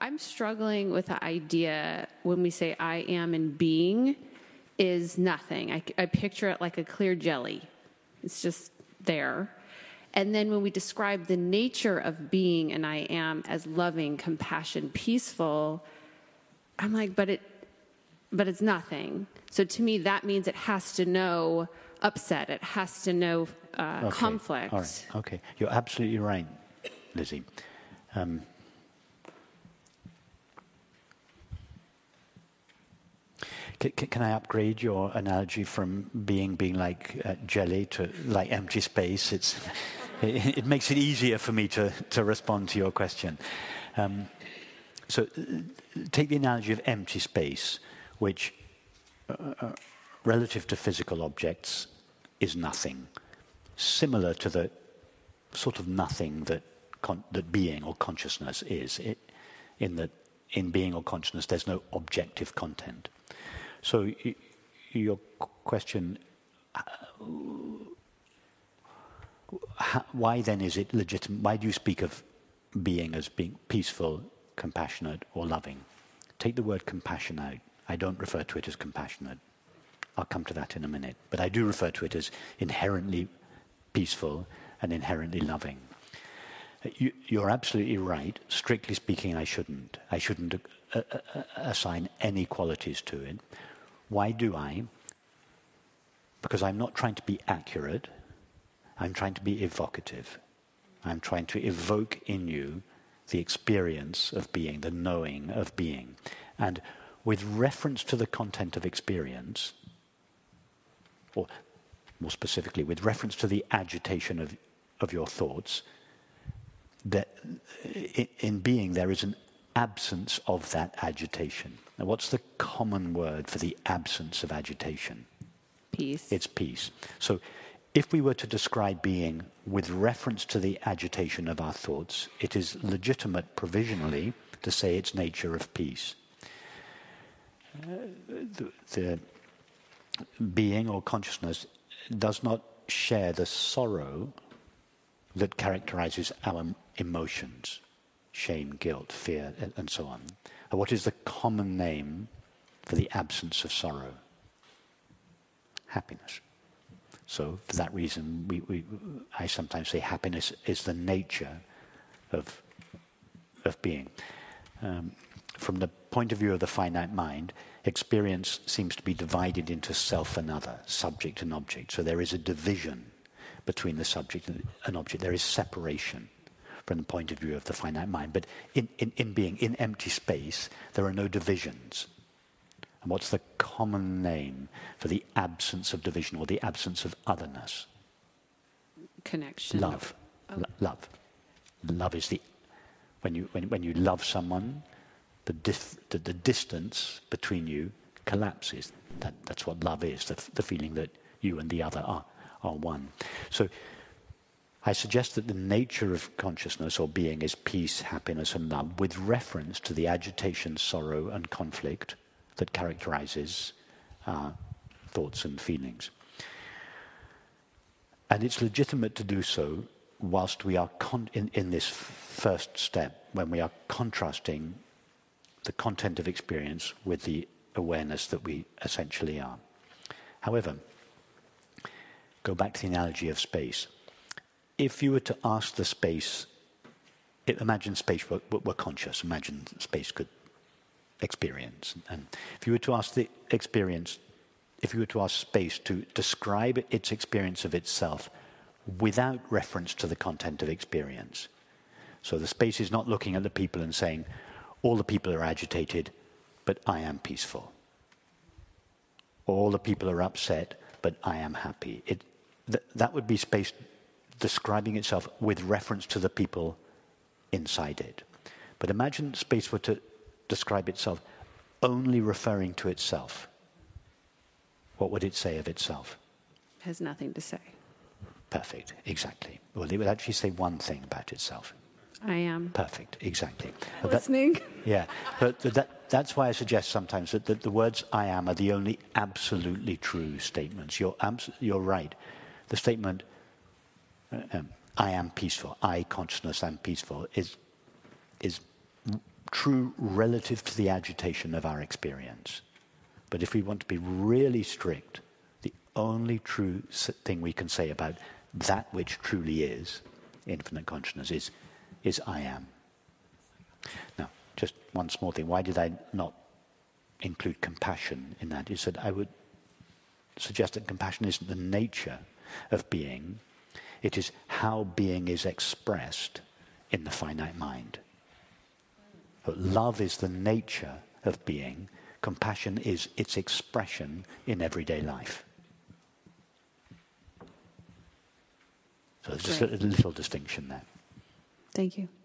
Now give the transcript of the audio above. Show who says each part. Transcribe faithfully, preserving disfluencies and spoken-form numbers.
Speaker 1: I'm struggling with the idea when we say I am and being is nothing. I, I picture it like a clear jelly. It's just there. And then when we describe the nature of being and I am as loving, compassion, peaceful, I'm like, but it, but it's nothing. So to me, that means it has to know upset. It has to know uh,
Speaker 2: okay.
Speaker 1: conflict.
Speaker 2: All right. Okay. You're absolutely right, Lizzie. Um, can, can I upgrade your analogy from being being like uh, jelly to like empty space? It's it, it makes it easier for me to to respond to your question. Um, so, uh, take the analogy of empty space, which, uh, uh, relative to physical objects, is nothing. Similar to the sort of nothing that con- that being or consciousness is. It, in that, in being or consciousness, there's no objective content. So, y- your question: uh, how, why then is it legitimate? Why do you speak of being as being peaceful, compassionate, or loving? Take the word compassion out. I don't refer to it as compassionate. I'll come to that in a minute. But I do refer to it as inherently peaceful and inherently loving. You, you're absolutely right. Strictly speaking, I shouldn't. I shouldn't uh, uh, assign any qualities to it. Why do I? Because I'm not trying to be accurate. I'm trying to be evocative. I'm trying to evoke in you the experience of being, the knowing of being. And with reference to the content of experience, or more specifically, with reference to the agitation of, of your thoughts, that in being there is an absence of that agitation. Now, what's the common word for the absence of agitation?
Speaker 1: Peace.
Speaker 2: It's peace. So if we were to describe being with reference to the agitation of our thoughts, it is legitimate provisionally to say its nature of peace. Uh, the, the being or consciousness does not share the sorrow that characterizes our emotions, shame, guilt, fear, and so on. And what is the common name for the absence of sorrow? Happiness. So for that reason, we, we, I sometimes say happiness is the nature of, of being. Um, from the point of view of the finite mind, experience seems to be divided into self and other, subject and object. So there is a division between the subject and object. There is separation from the point of view of the finite mind. But in, in, in being, in empty space, there are no divisions. And what's the common name for the absence of division or the absence of otherness?
Speaker 1: Connection.
Speaker 2: Love.
Speaker 1: Oh.
Speaker 2: L- love. Love is the... When you, when, when you love someone, the, dif, the, the distance between you collapses. That, that's what love is, the, the feeling that you and the other are, are one. So I suggest that the nature of consciousness or being is peace, happiness, and love, with reference to the agitation, sorrow, and conflict that characterizes our thoughts and feelings. And it's legitimate to do so whilst we are con- in, in this first step, when we are contrasting the content of experience with the awareness that we essentially are. However, go back to the analogy of space. If you were to ask the space, imagine space were, were conscious, imagine space could experience. And if you were to ask the experience, if you were to ask space to describe its experience of itself without reference to the content of experience. So the space is not looking at the people and saying, all the people are agitated, but I am peaceful. All the people are upset, but I am happy. It, th- that would be space describing itself with reference to the people inside it. But imagine space were to describe itself only referring to itself. What would it say of itself?
Speaker 1: Has nothing to say.
Speaker 2: Perfect, exactly. Well, it would actually say one thing about itself.
Speaker 1: I am.
Speaker 2: Perfect, exactly.
Speaker 1: Listening.
Speaker 2: That, yeah, but that, that's why I suggest sometimes that, that the words I am are the only absolutely true statements. You're, abs- you're right. The statement, uh, um, I am peaceful, I, consciousness, am peaceful, is, is true relative to the agitation of our experience. But if we want to be really strict, the only true thing we can say about that which truly is infinite consciousness is, is I am. Now, just one small thing. Why did I not include compassion in that? Is that I would suggest that compassion isn't the nature of being. It is how being is expressed in the finite mind. But love is the nature of being. Compassion is its expression in everyday life. So there's just a little distinction there.
Speaker 1: Thank you.